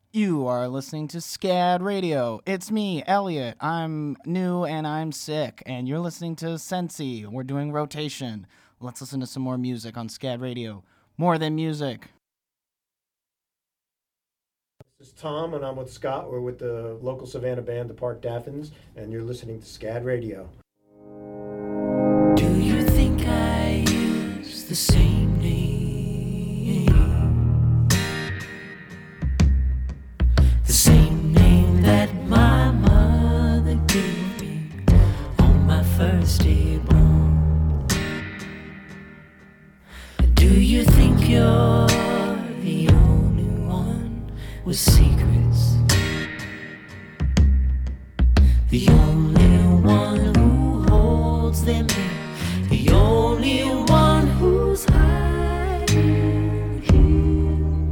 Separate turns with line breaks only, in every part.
You are listening to SCAD Radio. It's me, Elliot. I'm new and I'm sick, and you're listening to Sensi. We're doing rotation. Let's listen to some more music on SCAD Radio. More than music.
This is Tom, and I'm with Scott. We're with the local Savannah band, the Park Daffins, and you're listening to SCAD Radio.
Do you think I use the same name? The same name that my mother gave me on my first day born. Do you think you're the only one with secrets? The only one who holds them in, the only one who's hiding here.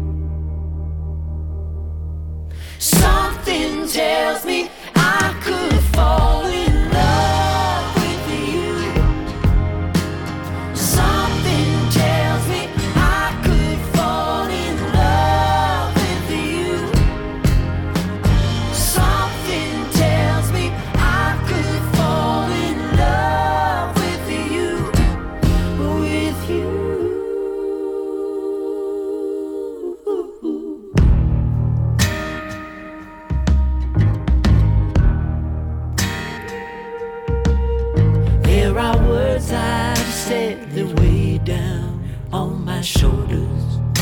Something tells me I could fall in love with you. Something tells me I could fall in love with you. Something tells me I could fall in love with you. With you. There are words I've said that weigh down on my shoulders,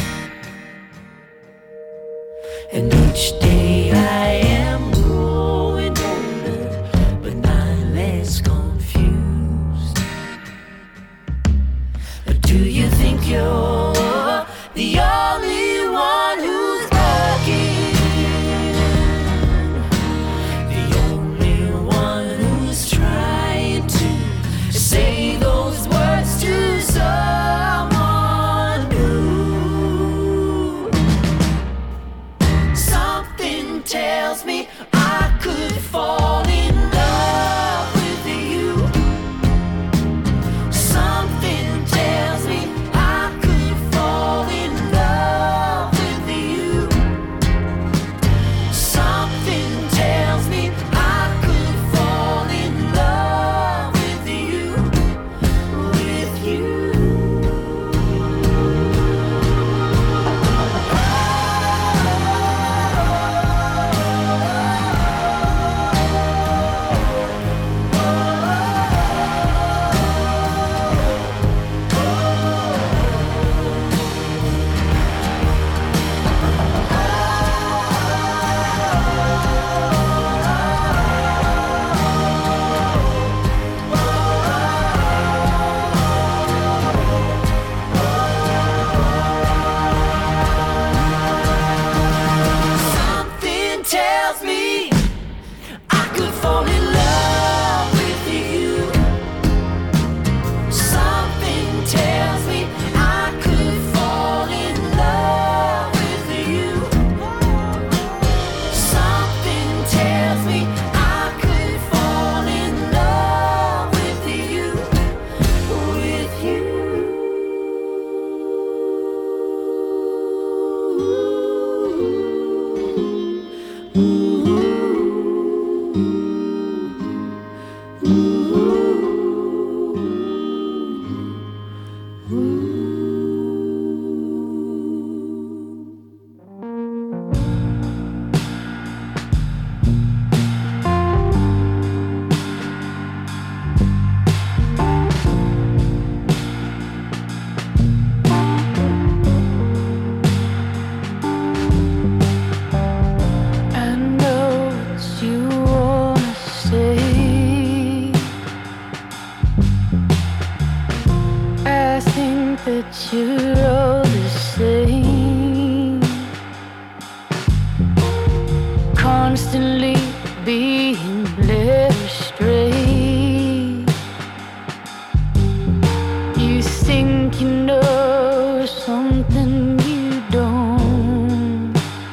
and each day I am growing older, but not less confused. Do you think you're the only one who's working? The only one who's trying to say those words to someone new. Something tells me I could fall in love with you. Something tells me I could fall in love with you. Something tells me I could fall in love with you. With you. Something tells me I could fall in love with you. Something tells me I could fall in love with you. Something tells me I could fall in love with you. With you. I know what you wanna say. I think that you're all the same. Constantly being led astray. You think you know something you don't.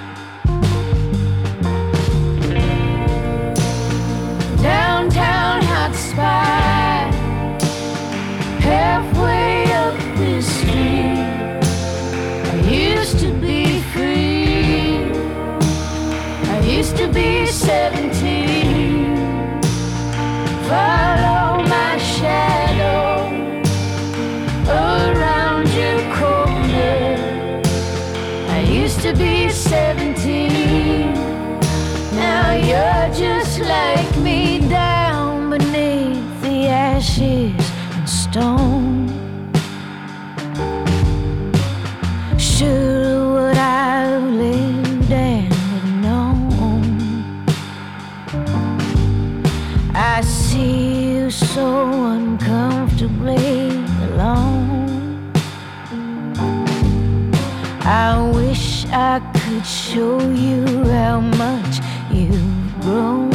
Downtown hot spot, halfway up the street. I used to be free. 17. Now you're just like me, down beneath the ashes and stone. Sure would I've lived and have known. I see you so uncomfortably alone. I wish I could show you how much you've grown.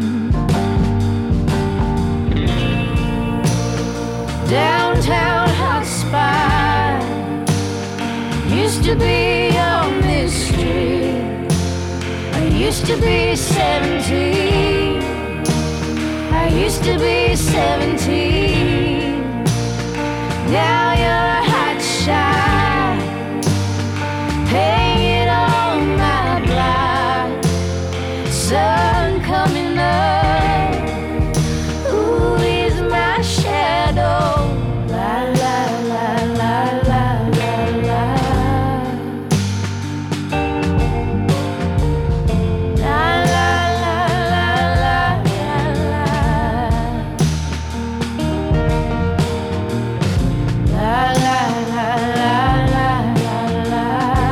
Downtown hot spot used to be a mystery. I used to be 17. I used to be 17. Now you're a hot shot, hanging on my block. Sun coming up, who is my shadow? La la la la la la la. La la la la la la. La la la la la la.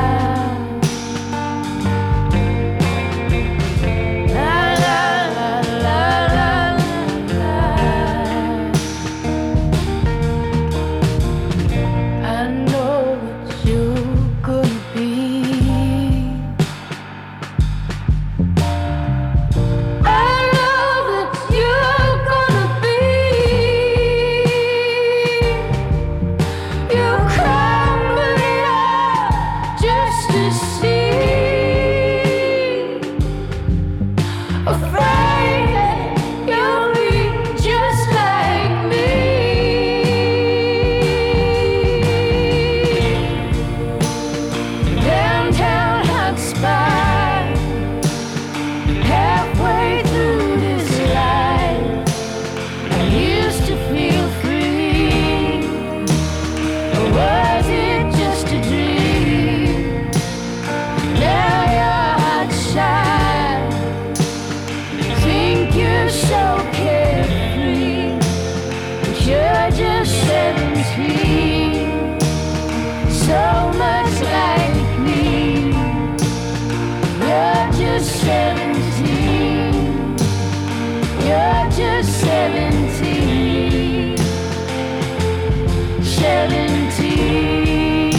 La la la la la la. I know what you're gonna be. I know that you're gonna be. You're crumbling up just to see. Afraid that you'll be just like me. Downtown hot spot, halfway through this life, I used to feel free. Or was it just a dream? Now you're hot shot, think you're so carefree, but you're just 17. So much like me. You're just 17. You're just 17. 17.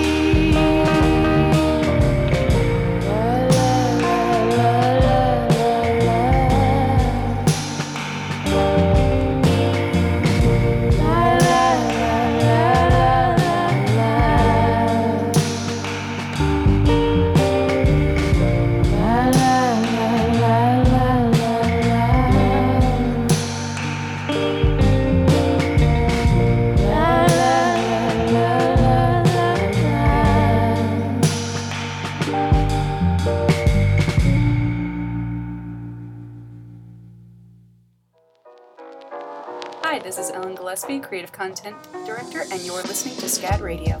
La la la la la la. La la la la la la. La la la la la la. La la la la la
Hi, this is Ellen Gillespie, Creative Content Director, and you're listening to SCAD Radio.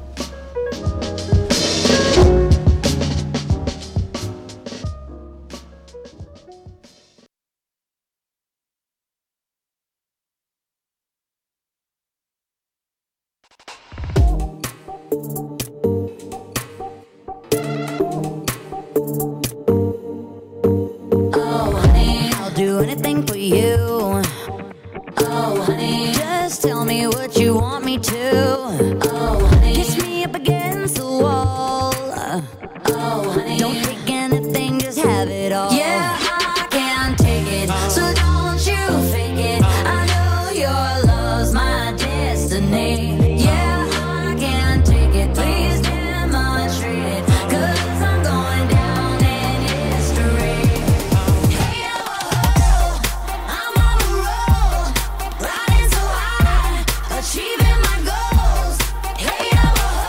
Oh, honey, I'll do anything for you. Oh, honey, just tell me what you want me to. Oh, honey, kiss me up against the wall. Oh, honey, don't take anything, just have it all. Yeah, I can't take it, so don't you fake it. I know your love's my destiny. Yeah, I can't take it, please demonstrate it, 'cause I'm going down in history. Hey, oh, I'm on a roll, riding so high, achieving my goals. Hey,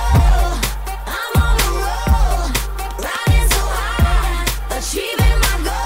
oh, I'm on a roll, riding so high, achieving my goals.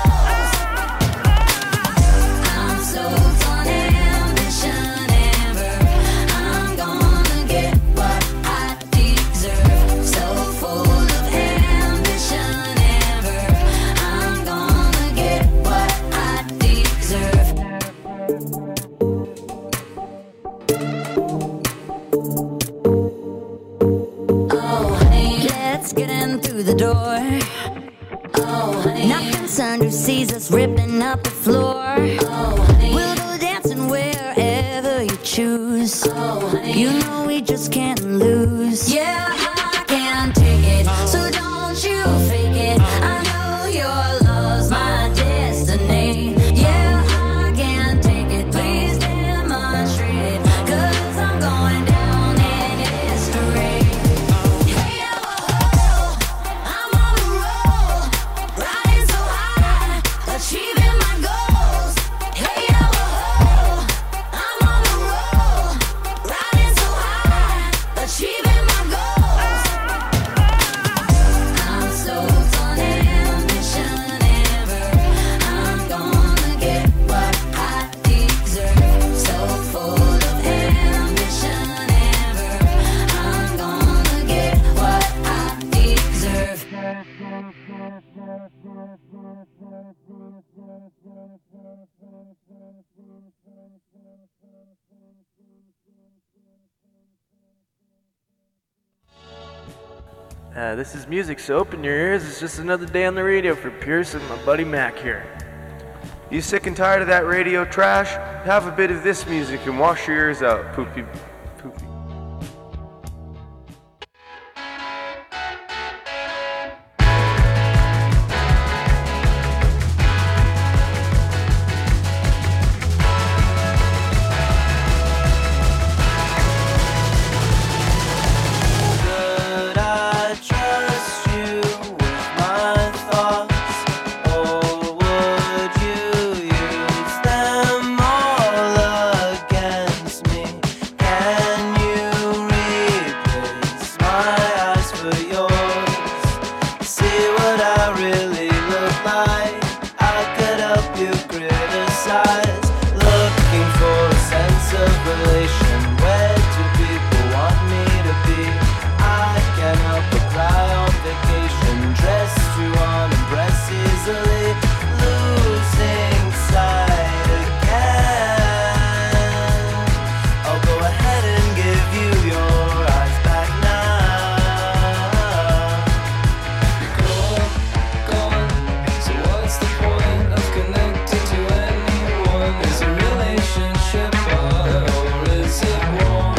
concerned who sees us ripping up the floor. Oh, honey. We'll go dancing wherever you choose. Oh, honey. You know we just can't lose. Yeah, I can't take it, so don't you fake it. I know your love's my destiny. Yeah, I can't take it, please demonstrate it, 'cause I'm going down in history. Hey, oh, I'm on a roll, riding so high, achieving my goals. Hey, oh, I'm on a roll, riding so high, achieving my goals. I'm so on ambition ever. I'm gonna get what I deserve. So full of ambition ever. I'm gonna get what I deserve.
This is music, so open your ears. It's just another day on the radio for Pierce and my buddy Mac here. You sick and tired of that radio trash? Have a bit of this music and wash your ears out, poopy.
Could I trust you with my thoughts, or would you use them all against me? Can you replace my eyes for yours? See what I really look like. I could help you criticize. Looking for a sense of relation. Where do people want me to be? I can't help but cry on vacation. Dressed to unimpress easily. Losing sight again. I'll go ahead and give you your eyes back now. Gone. So what's the point of connecting to anyone? Is a relationship hard or is it warm?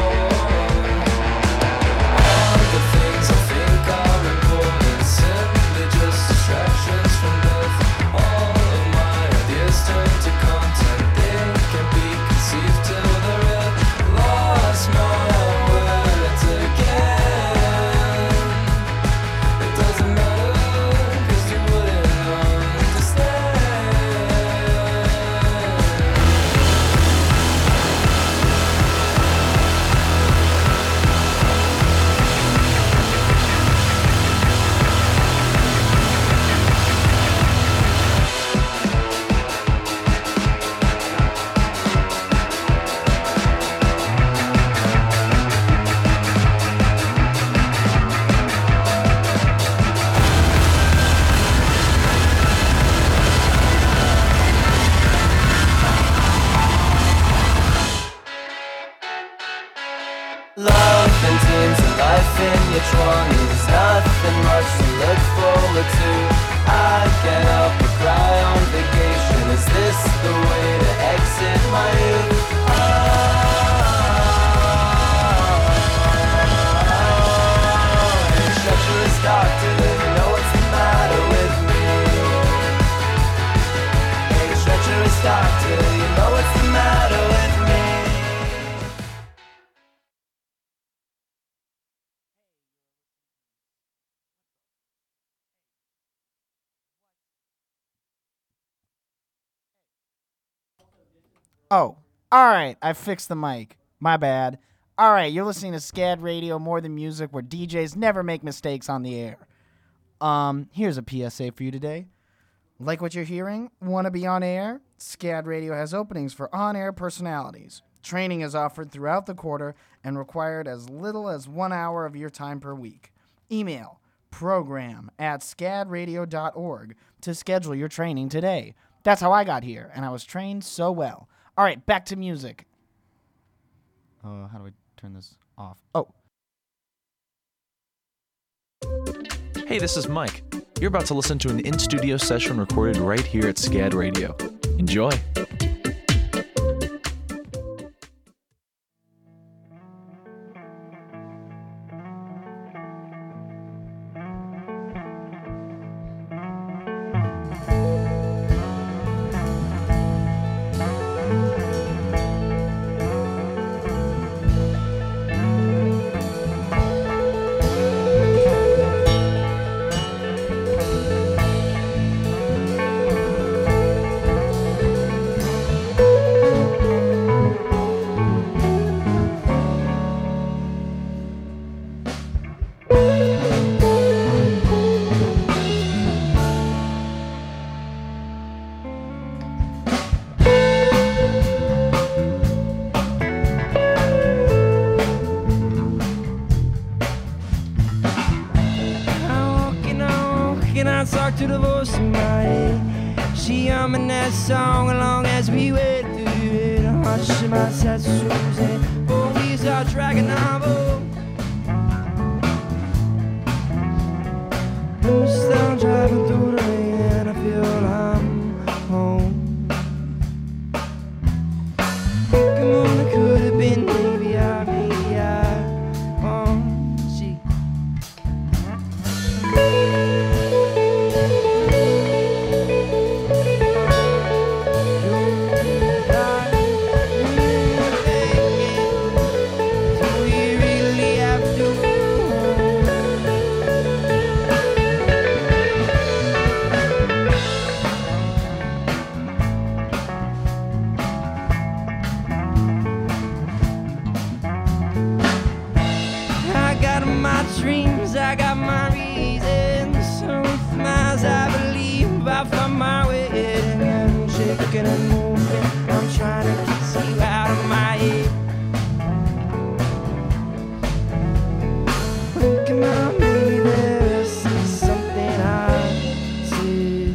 All the things I think are important, simply just distractions from death. All of my ideas turn to content. They can be conceived till they're real. Lost my words again. It doesn't matter, 'cause you wouldn't understand. Love and dreams and life in your 20s. Nothing much to look forward to. I can't help but cry on vacation. Is this the way to exit my youth? Hey, treacherous doctor, you know what's the matter with me? Hey, treacherous doctor, you know what's the matter with me?
Oh, all right. I fixed the mic. My bad. All right, you're listening to SCAD Radio, more than music, where DJs never make mistakes on the air. Here's a PSA for you today. Like what you're hearing? Want to be on air? SCAD Radio has openings for on-air personalities. Training is offered throughout the quarter and required as little as 1 hour of your time per week. Email program@scadradio.org to schedule your training today. That's how I got here, and I was trained so well. All right, back to music. How do I turn this off? Oh.
Hey, this is Mike. You're about to listen to an in-studio session recorded right here at SCAD Radio. Enjoy.
To the voice of my head, she humming that song along as we wait through it. Hush my tattoos and bogies are dragging our boat. Still driving through the rain and I feel I'm home. Come on, it could have been maybe I won't see. Dreams, I got my reasons. So with my eyes, I believe I found my way. And I'm shaking and moving. I'm trying to get you out of my head. Come on, maybe there is something I see.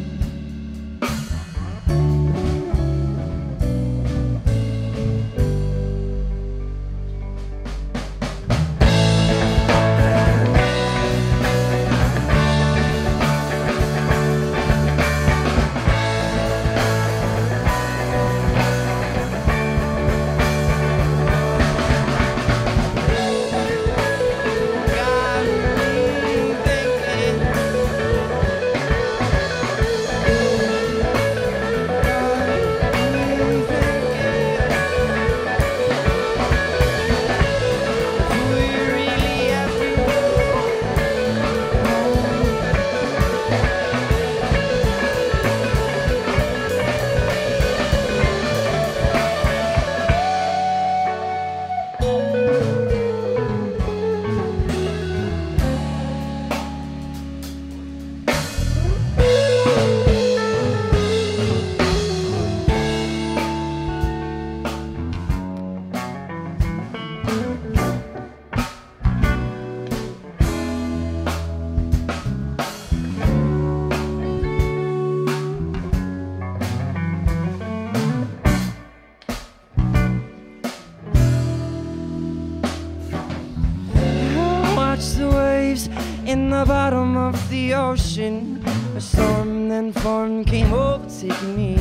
In the bottom of the ocean, a storm then formed, came overtaking me.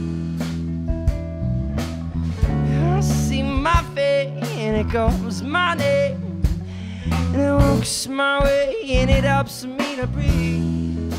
I see my fate, and it calls my name, and it walks my way, and it helps me to breathe.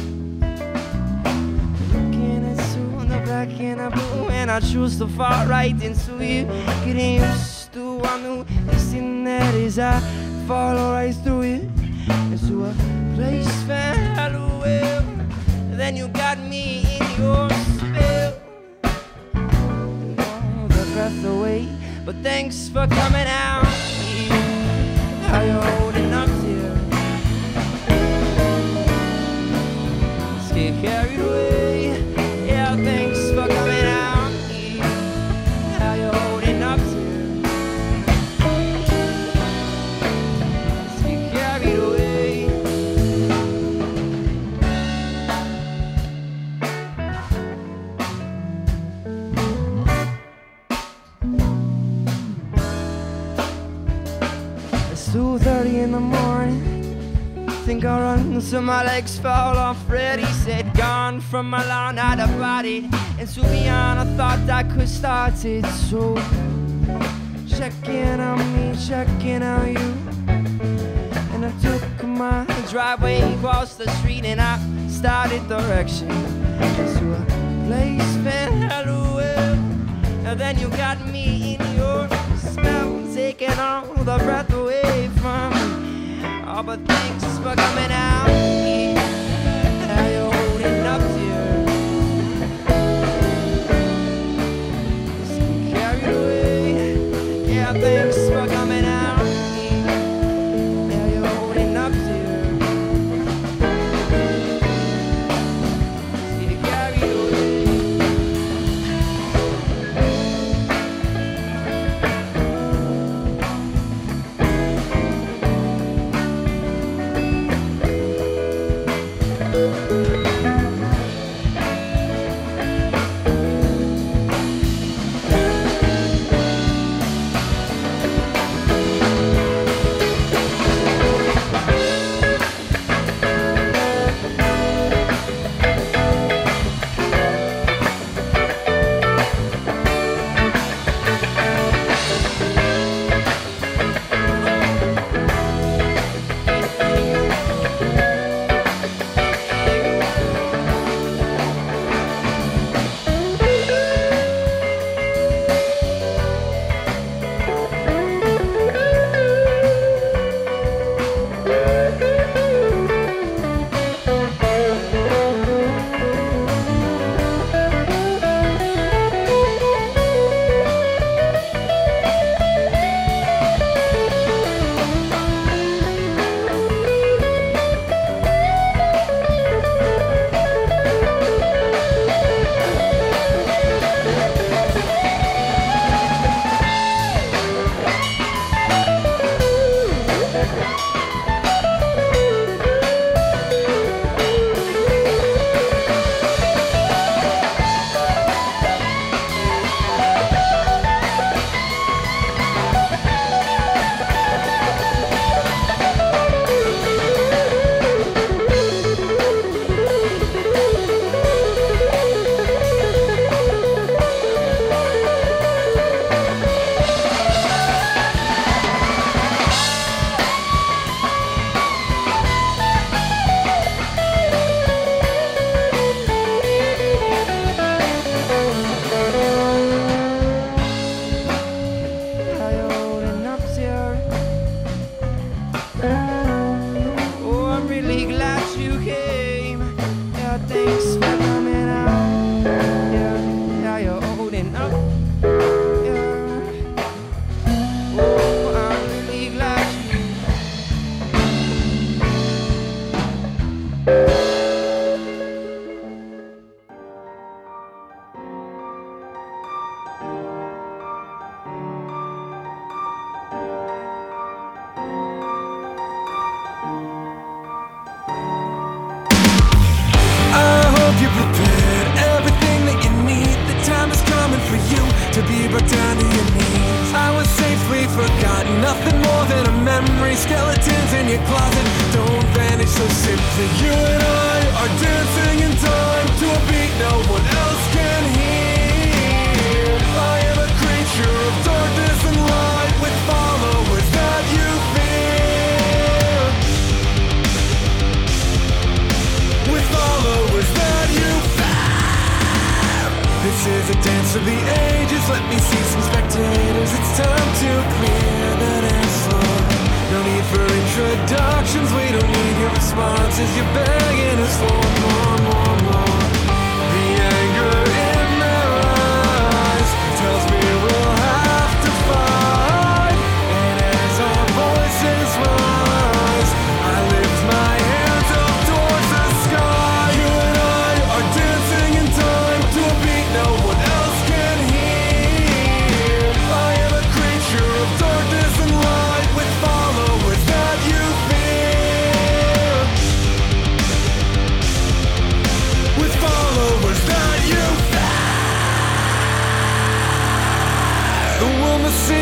Looking into the black and the blue, and I choose to fall right into you. Getting used to a new instinct that is I follow right through it. Into a place far away. Then you got me in your spell. And all the breath away. But thanks for coming out here. How you holding up here? Let's get carried away. Yeah, thanks for coming out here. How you holding up here? think I'll run, so my legs fall off. Freddy said, gone from my lawn, I'd have bodied. And so beyond, I thought I could start it. So check in on me, check in on you. And I took my driveway across the street and I started direction to a place better well. And then you got me in your spell, taking all the breath away from me. Oh, but thanks for coming out here. Now you're holding up to just carried away. Yeah, thanks for coming out here. Now you're holding up to just carried away.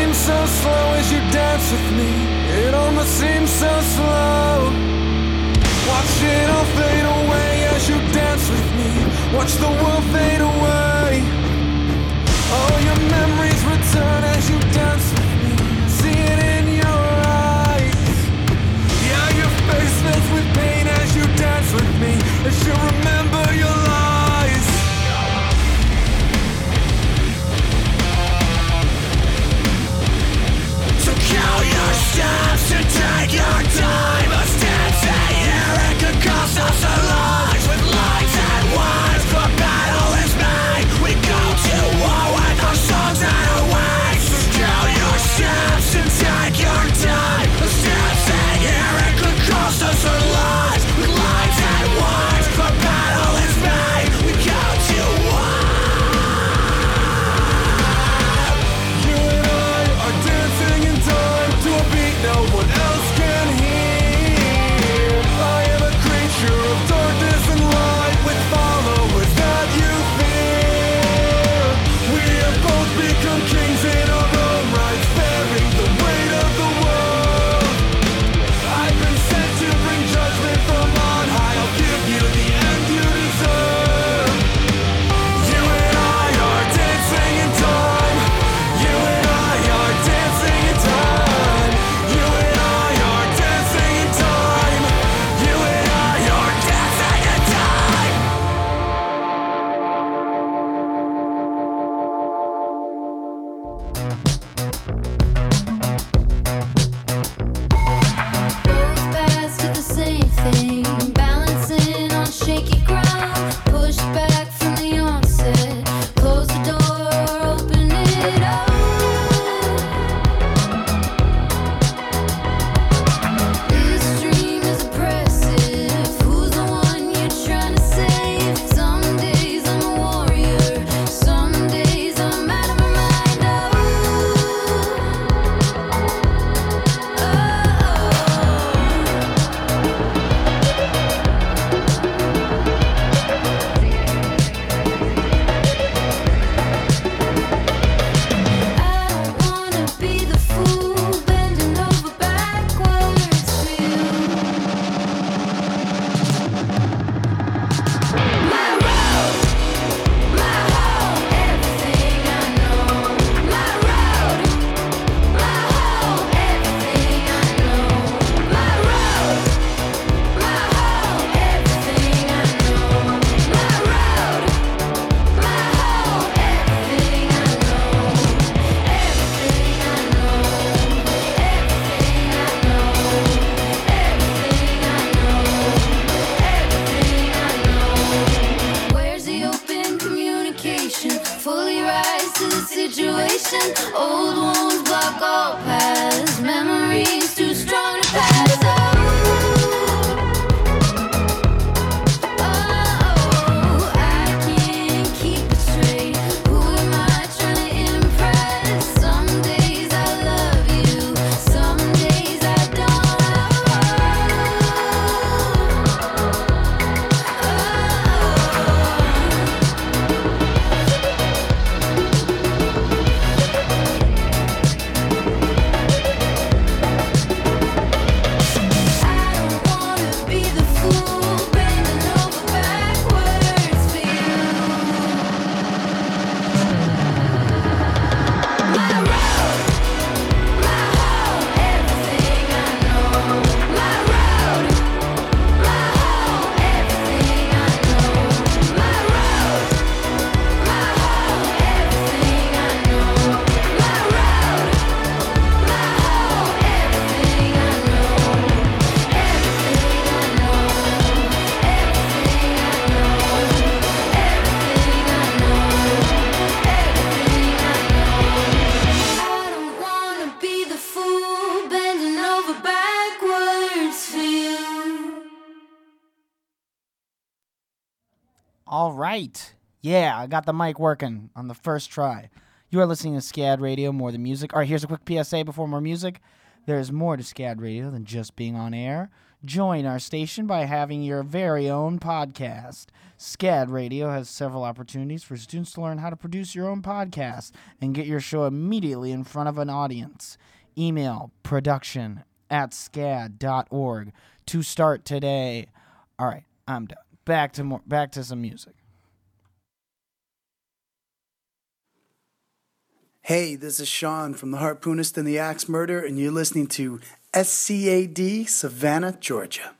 so slow as you dance with me. It almost seems so slow. it all fade away as you dance with me. Watch the world fade away. All your memories return as you dance with me. See it in your eyes. Yeah, your face fills with pain as you dance with me. As you remember your lies. So count your steps and take your time. A dancing here, it could cost us our lives. With lights and wines, the battle is made. We go to war with our songs and our ways. So count your steps and take your time. A dancing here, it could cost us our lives. With lights and wines, the battle is made. We go to war. You and I are dancing in time to a beat no one else can hear. I am a creature of darkness and light with followers that you fear. We have both become kings in our own rights, bearing the weight of the world. I've been sent to bring judgment from on high. I'll give you the end you deserve. You and I are dancing in time. You and I are dancing in time. You and I are dancing in time. You and I are dancing in time.
Both paths to the same thing, balancing on shaky ground. Pushed back from the onset, close the door, open it up. This dream is oppressive. Who's the one you're trying to save? Some days I'm a warrior, some days I'm out of my mind. I don't wanna be the fool bending over backwards for you. My road, my home, everything I know. My road, my home, everything I know. My road, my home, everything I know. My road, my home, everything I know. Everything I know, everything I know, everything I know. Where's the open communication? Fully rise to the situation. Old wounds block all paths. Memories too strong to pass. Oh, I can't keep it straight. Who am I trying to impress? Some days I love you, some days I I don't wanna be the fool bending over backwards for you. My road, my home, everything I know. My road, my home, everything I know. My road, my home, everything I know. My road, my home, everything I know. Everything I know, everything I know, everything I know, everything I know. I don't wanna be the fool bending over backwards for you.
All right. Yeah, I got the mic working on the first try. You are listening to SCAD Radio, more than music. All right, here's a quick PSA before more music. There's more to SCAD Radio than just being on air. Join our station by having your very own podcast. SCAD Radio has several opportunities for students to learn how to produce your own podcast and get your show immediately in front of an audience. Email production@scad.org to start today. All right, I'm done. Back to some music.
Hey, this is Sean from the Harpoonist and the Axe Murder, and you're listening to SCAD, Savannah, Georgia.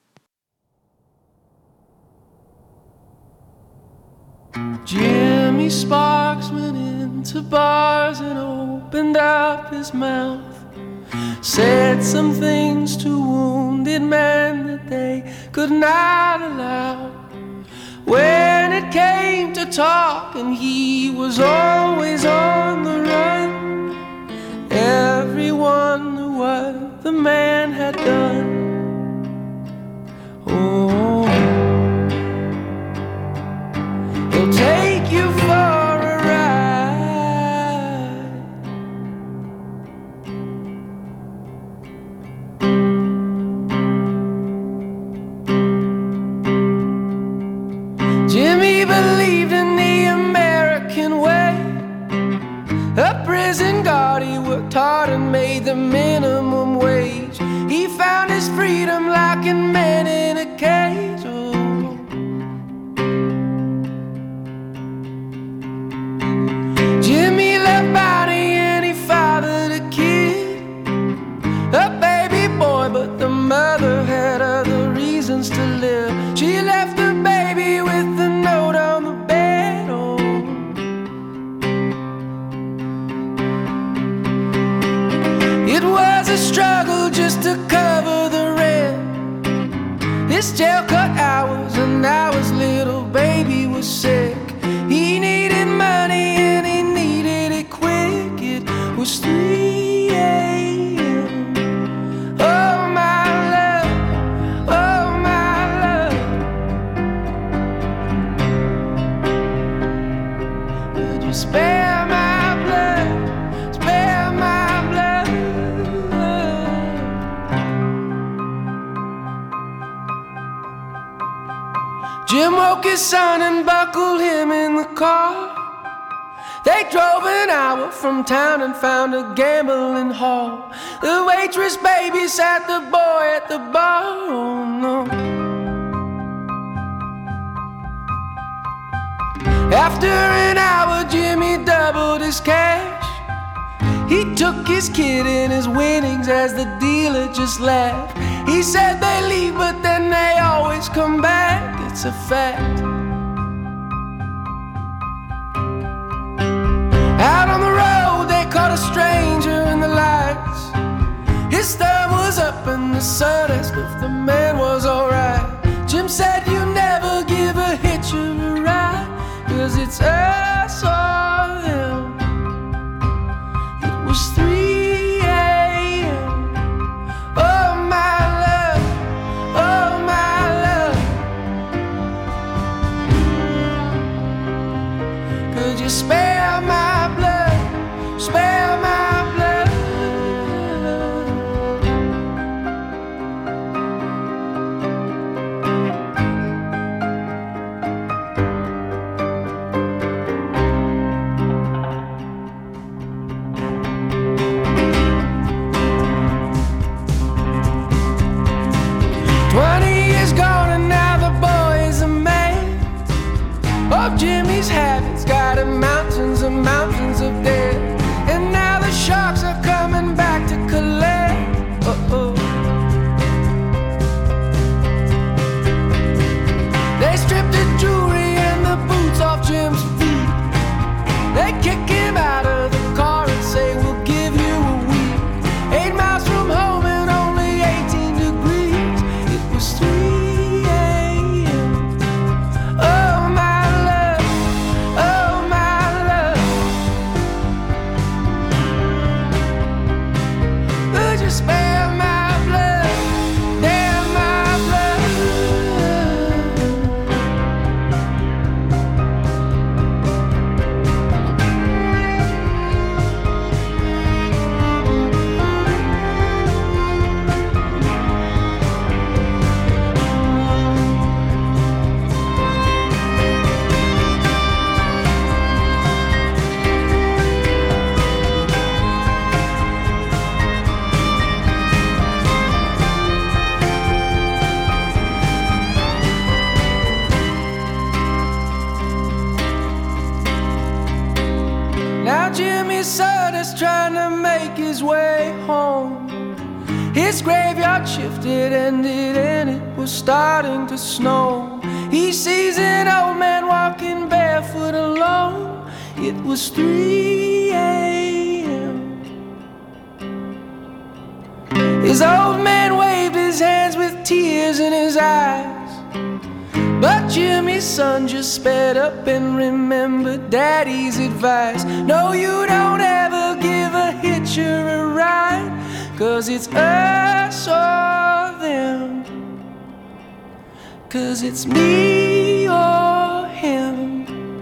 Jimmy Sparks went into bars and opened up his mouth, said some things to wounded men that they could not allow. When it came to talking, he was always on the run. Everyone knew what the man had done. Oh, he'll take you for a ride. Jimmy believed in the American way. A prison guard, he worked hard and made the minimum wage. He found his freedom like a man in a cage. Oh. Jimmy left Bonnie and he fathered a kid, a baby boy, but the mother had other reasons to live. She left the baby with the note on the bed. Oh. It was a struggle just to cover the rent. His jail cut hours, and now his little baby was sick. He needed money and he needed it quick. It was 3 a.m. Oh my love, oh my love, would you spare my blood, spare my blood? Jim woke his son and buckled him in the car. They drove an hour from town and found a gambling hall. The waitress babysat the boy at the bar. Oh no. After an hour, Jimmy doubled his cash. He took his kid and his winnings as the dealer just laughed. He said they leave, but then they always come back. It's a fact. Out on the road, they caught a stranger in the lights. His thumb was up and the sun asked if the man was alright. Jim said, you never give a hitcher a ride, 'cause it's us or them. It was 3 a.m. Oh my love, oh my love, could you spare my blood, spare my blood? Jimmy's habits got him mountains and mountains of debt, and now the sharks are coming back to collect. Uh-oh. They stripped the jewelry and the boots off Jim's feet. They kick him out of the car and say, we'll give you a week. 8 miles from home and only 18 degrees. It was 3 a.m. Oh my love, oh my love, Now Jimmy's son is trying to make his way home. His graveyard shifted, ended, and it was starting to snow. He sees an old man walking barefoot alone. It was 3 a.m. His old man waved his hands with tears in his eyes, but Jimmy's son just sped up and remembered Daddy's advice. No, you don't ever give a hitcher a ride, 'cause it's us or them, 'cause it's me or him.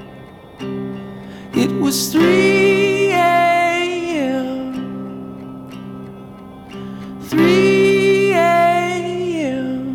It was 3 a.m. 3 a.m.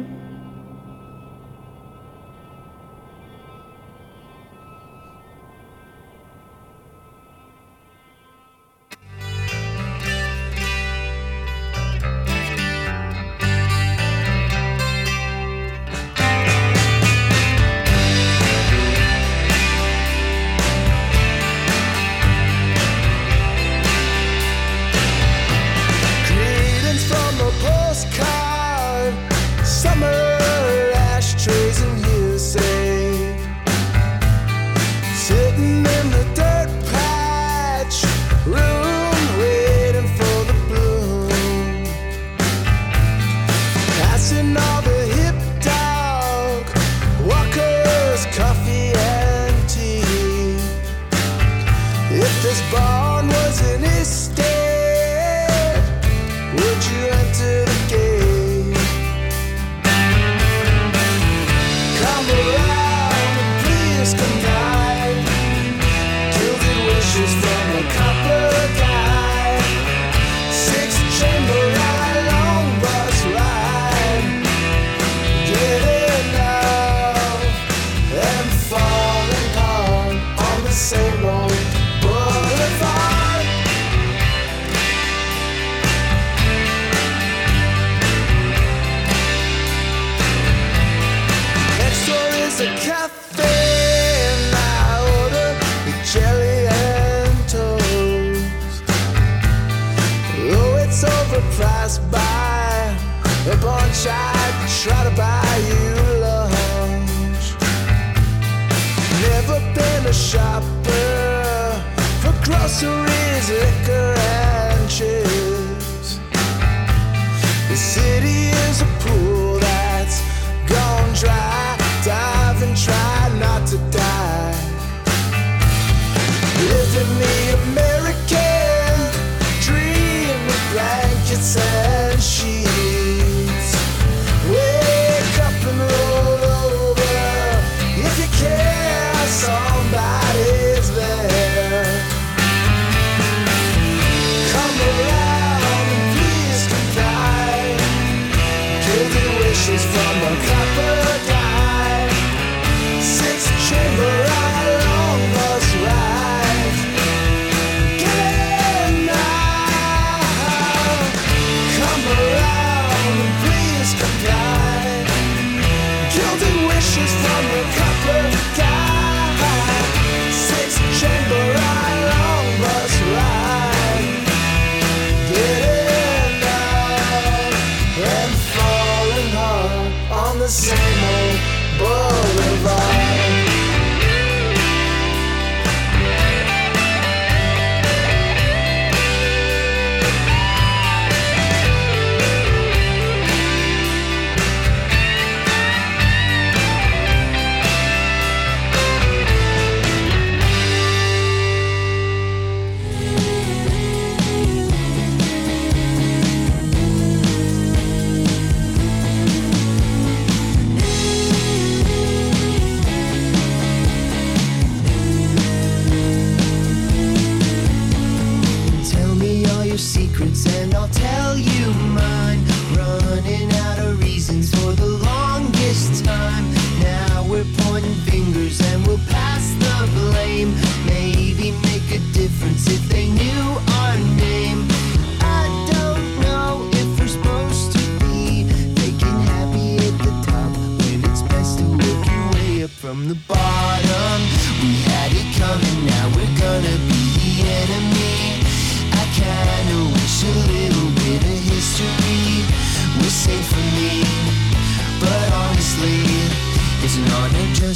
from the bottom. We had it coming, now we're gonna be the end.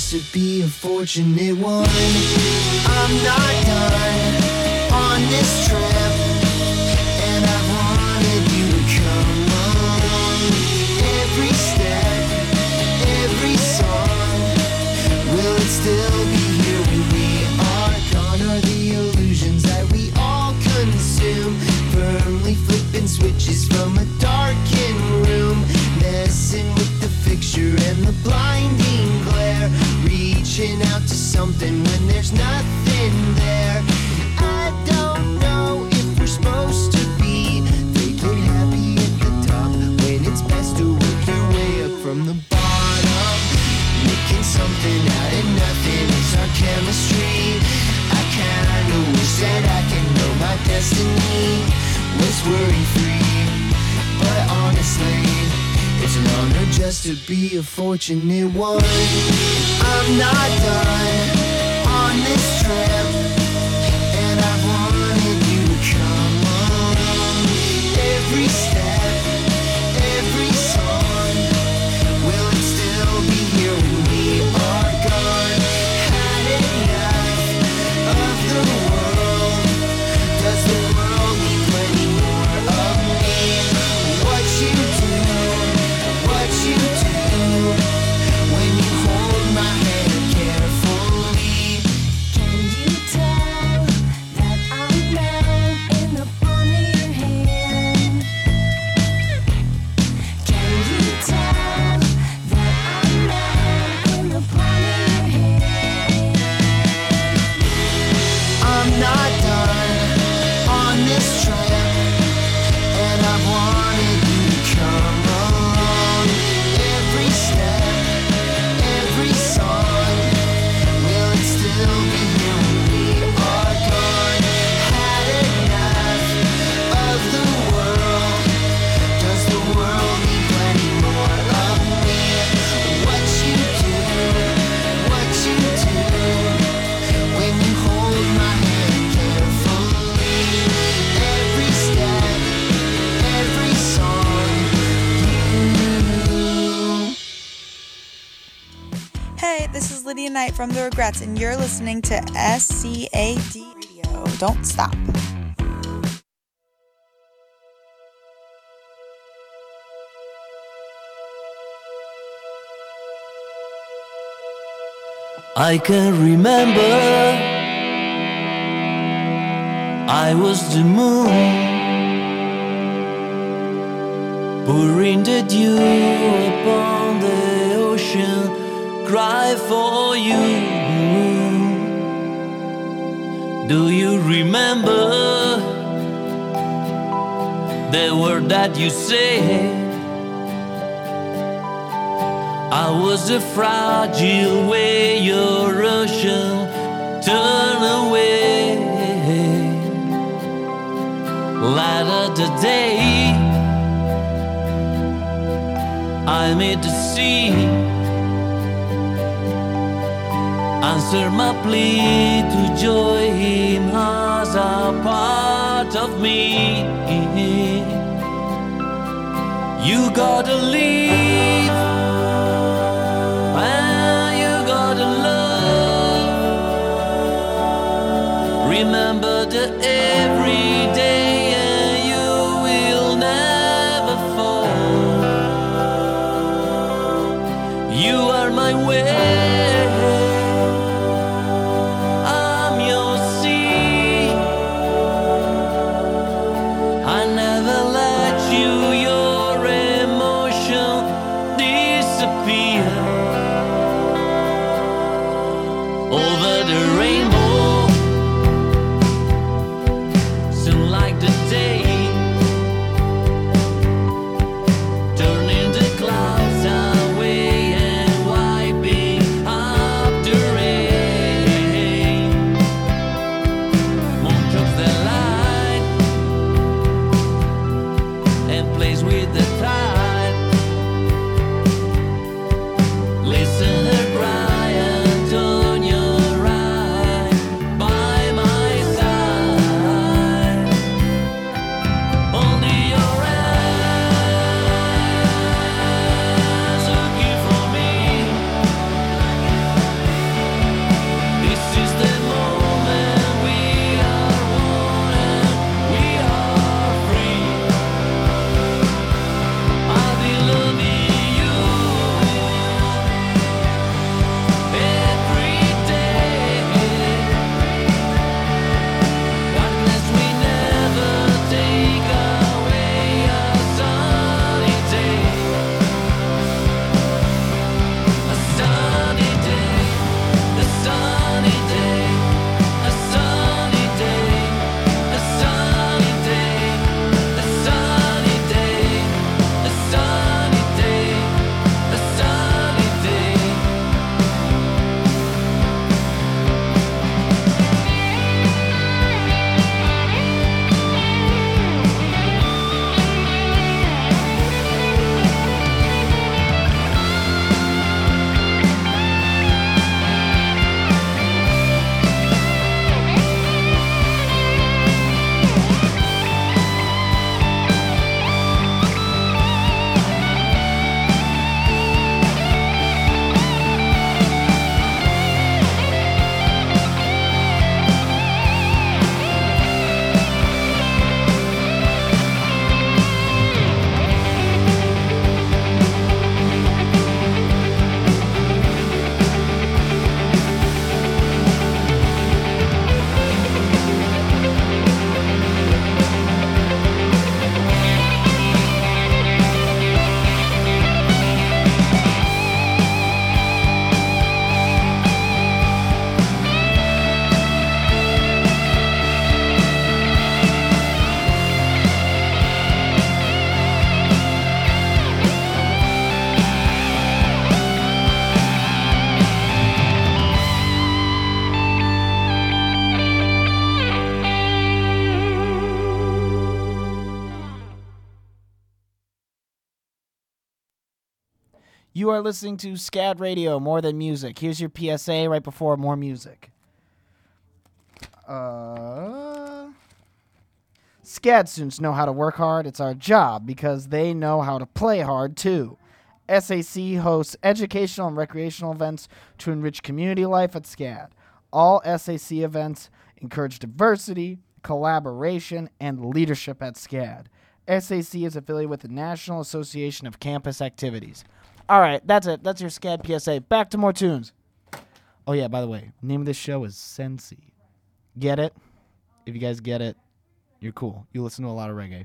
just to be a fortunate one. I'm not done on this trip, and I wanted you to come along. Every step, every song, will it still be here when we are gone? Are the illusions that we all consume firmly flipping switches from a darkened room, messing with the fixture and the blinding glare, reaching out to something when there's nothing there. I don't know if we're supposed to be faking happy at the top when it's best to work your way up from the bottom. Making something out of nothing is our chemistry. I kinda wish that I could know my destiny was worry-free, but honestly, it's an honor just to be a fortunate one. I'm not done on this trip, and I wanted you to come along. Every step, every song, will it still be here when we are gone? Had enough of the world. Does the world need plenty more of me? What you do when you hold my hand carefully.
Can you tell that I'm down in the palm of your hand? Can you tell that I'm down in the palm of your hand?
I'm not done on this trip, and I wanted you to come along. Every step, every song, will it still be here when we are gone? Had enough of the world. Does the world need plenty more of me? What you do when you hold my hand carefully. Every step, every song, you.
Hey, this is Lydia Knight from The Regrets, and you're listening to SCAD Radio. Don't stop.
I can remember I was the moon, pouring the dew upon the ocean, cry for you. Do you remember the word that you said? I was a fragile way your ocean turned away. Light of the day, I made the sea answer my plea to join him as a part of me. You gotta leave, and you gotta love. Remember the everyday, and you will never fall. You are my way, I'm your sea. I never let you, your emotion disappear. Over the rainbow, soon like the
You are listening to SCAD Radio, more than music. Here's your PSA right before more music. SCAD students know how to work hard. It's our job because they know how to play hard, too. SAC hosts educational and recreational events to enrich community life at SCAD. All SAC events encourage diversity, collaboration, and leadership at SCAD. SAC is affiliated with the National Association of Campus Activities. All right, that's it. That's your SCAD PSA. Back to more tunes. Oh, yeah, by the way, name of this show is Sensi. Get it? If you guys get it, you're cool. You listen to a lot of reggae.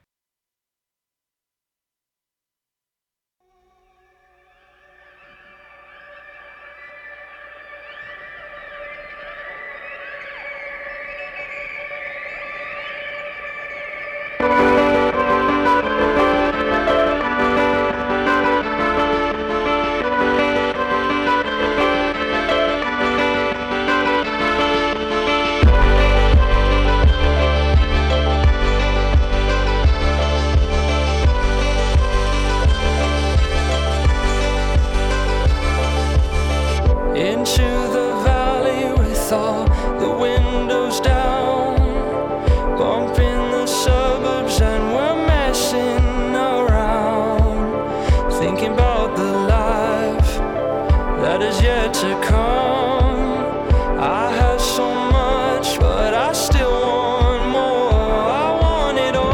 Into the valley with all the windows down, bumping the suburbs and we're messing around, thinking about the life that is yet to come. I have so much, but I still want more. I want it all.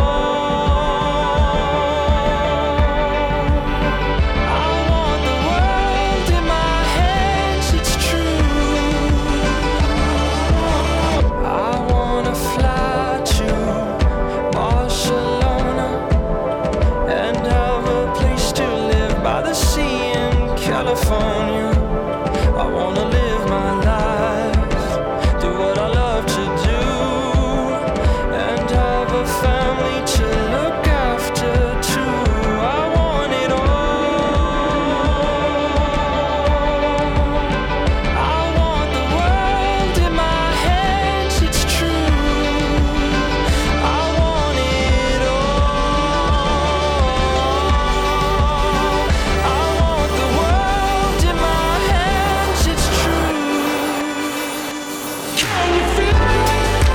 I want the world in my hands, it's true. I wanna fly to Barcelona and have a place to live by the sea in California. I wanna live my life, do what I love to do, and have a family to look after too. I want it all. I want the world in my hands, it's true. I want it all. I want the world in my hands, it's true. Can you feel it?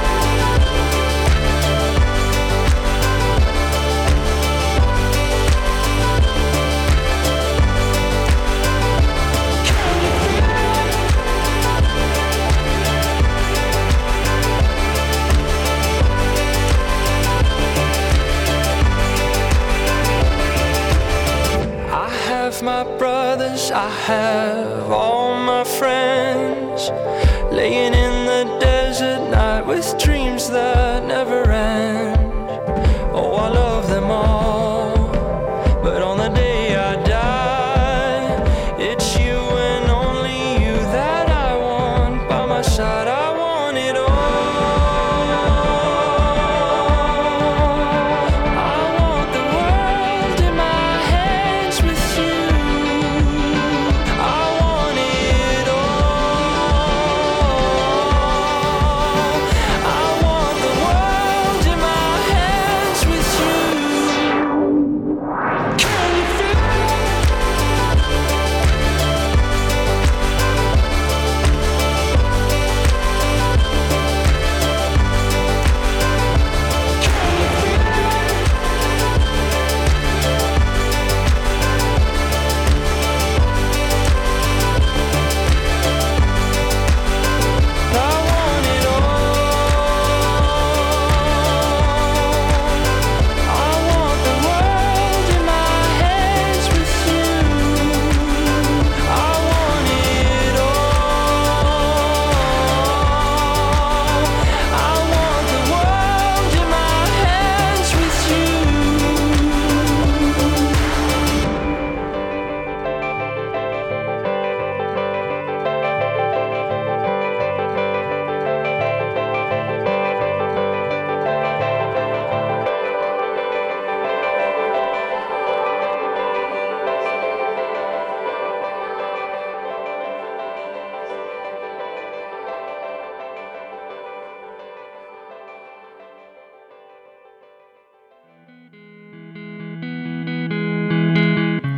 I have my brothers, I have all my friends, laying in the desert night with dreams that never end. Oh, I love them all, but on the day I die, it's you and only you that I want by my side. I want it all. I want the world in my hands with you. I want it all. I want the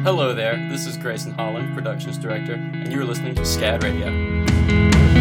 Hello there, this is Grayson Holland, Productions Director, and you are listening to SCAD Radio.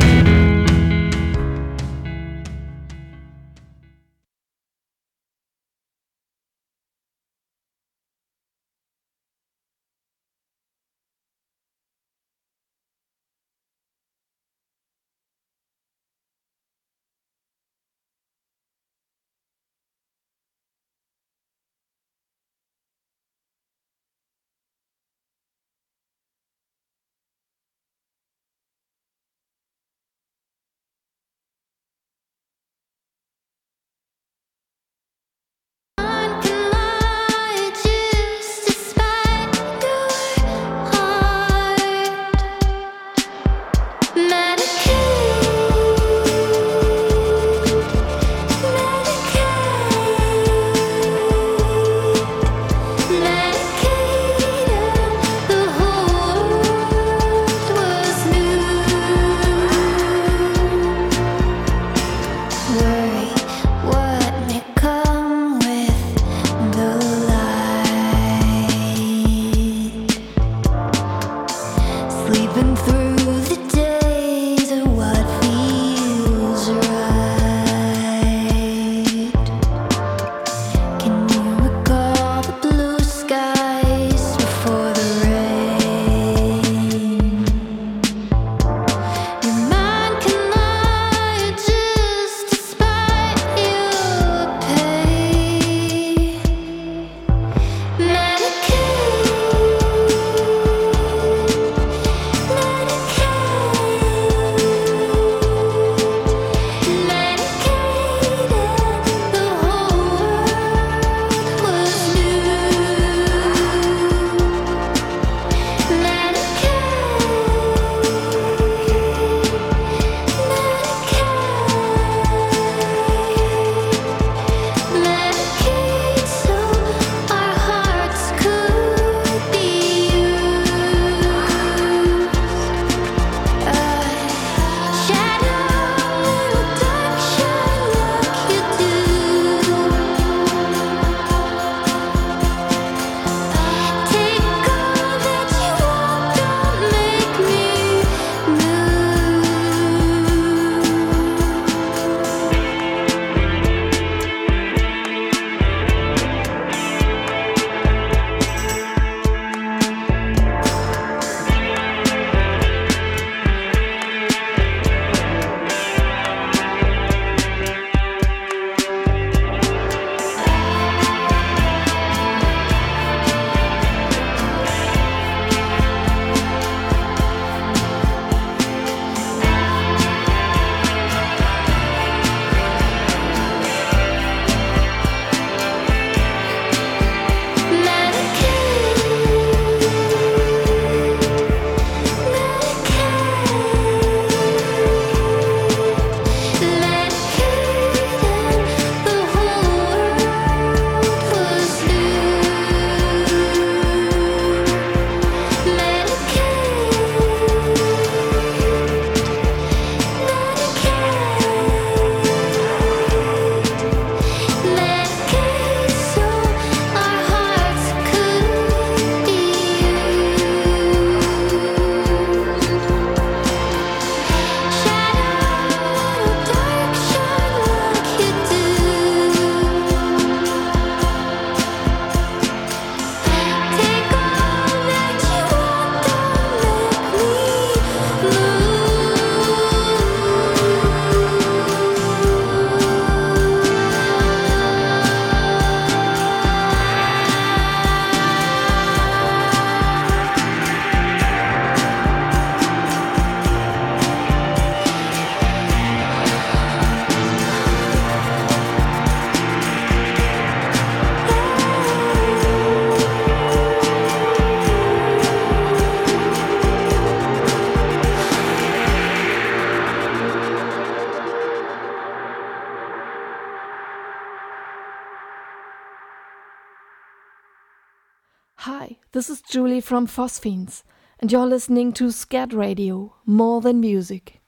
Hi, this is Julie from Phosphenes, and you're listening to SCAD Radio, more than music.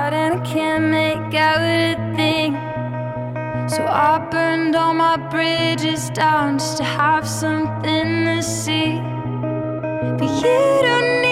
hard and I can't make out a thing. So I burned all my bridges down just to have something to see. But you don't